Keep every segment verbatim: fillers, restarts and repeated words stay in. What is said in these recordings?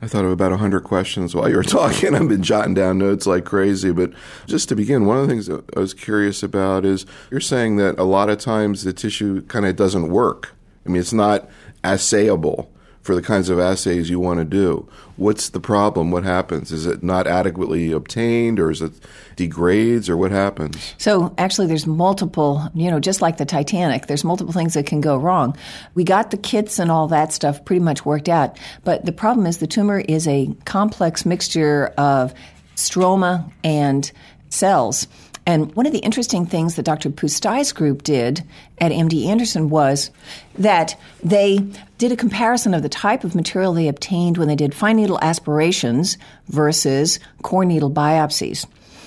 I thought of about one hundred questions while you were talking. I've been jotting down notes like crazy. But just to begin, one of the things that I was curious about is you're saying that a lot of times the tissue kind of doesn't work. I mean, it's not assayable for the kinds of assays you want to do. What's the problem? What happens? Is it not adequately obtained, or is it degrades, or what happens? So actually there's multiple, you know, just like the Titanic, there's multiple things that can go wrong. We got the kits and all that stuff pretty much worked out, but the problem is the tumor is a complex mixture of stroma and cells. And one of the interesting things that Doctor Pustai's group did at M D Anderson was that they did a comparison of the type of material they obtained when they did fine needle aspirations versus core needle biopsies.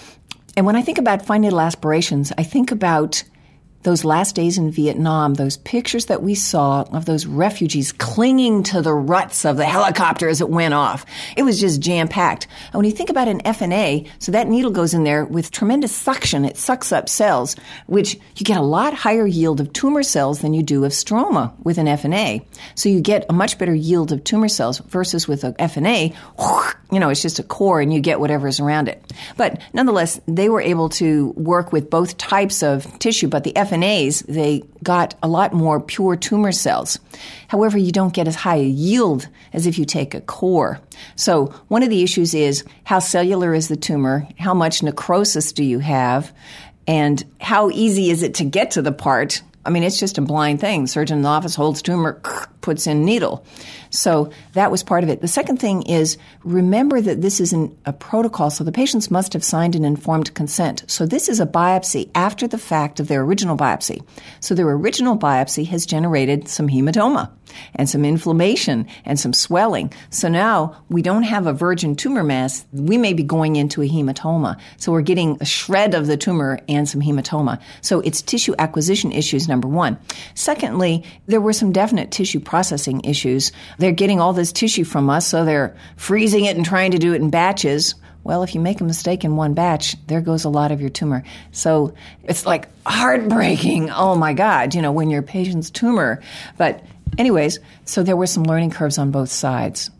And when I think about fine needle aspirations, I think about those last days in Vietnam, those pictures that we saw of those refugees clinging to the ruts of the helicopter as it went off. It was just jam-packed. And when you think about an F N A, so that needle goes in there with tremendous suction. It sucks up cells, which you get a lot higher yield of tumor cells than you do of stroma with an F N A. So you get a much better yield of tumor cells versus with an F N A, you know, it's just a core and you get whatever's around it. But nonetheless, they were able to work with both types of tissue, but the F N As, they got a lot more pure tumor cells. However, you don't get as high a yield as if you take a core. So one of the issues is how cellular is the tumor, how much necrosis do you have, and how easy is it to get to the part. I mean, it's just a blind thing. Surgeon in the office holds tumor, puts in needle. So that was part of it. The second thing is remember that this is an, a protocol, so the patients must have signed an informed consent. So this is a biopsy after the fact of their original biopsy. So their original biopsy has generated some hematoma and some inflammation and some swelling. So now we don't have a virgin tumor mass. We may be going into a hematoma. So we're getting a shred of the tumor and some hematoma. So it's tissue acquisition issues, number one. Secondly, there were some definite tissue processing issues. They're getting all this tissue from us, so they're freezing it and trying to do it in batches. Well, if you make a mistake in one batch, there goes a lot of your tumor. So it's like heartbreaking. Oh, my God, you know, when your patient's tumor. But anyways, so there were some learning curves on both sides.